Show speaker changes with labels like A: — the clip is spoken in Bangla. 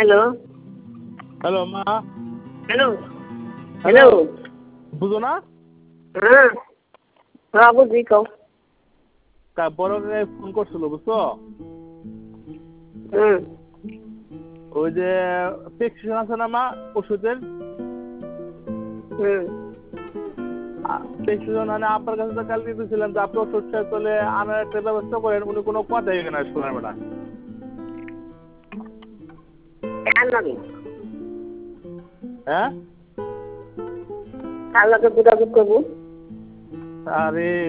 A: হ্যালো
B: হ্যালো মা।
A: হ্যালো হ্যালো
B: বুঝো না?
A: হ্যাঁ হ্যাঁ বুঝি কও
B: বড় ফোন করছিল বুঝছো?
A: হুম
B: ওই যে প্রেসক্রিপশন আছে না মা ওষুধের,
A: হুম
B: প্রেসক্রিপশন মানে আপনার কাছে তো কালকে দিয়েছিলাম যে আপনি ওষুধ শেষ হলে আনার একটা ব্যবস্থা করেন, উনি কোনো কথাই এখানে শোনেন না।
A: কার লাগে
B: হ্যাঁ
A: কার লাগে যোগাযোগ করবো
B: আরে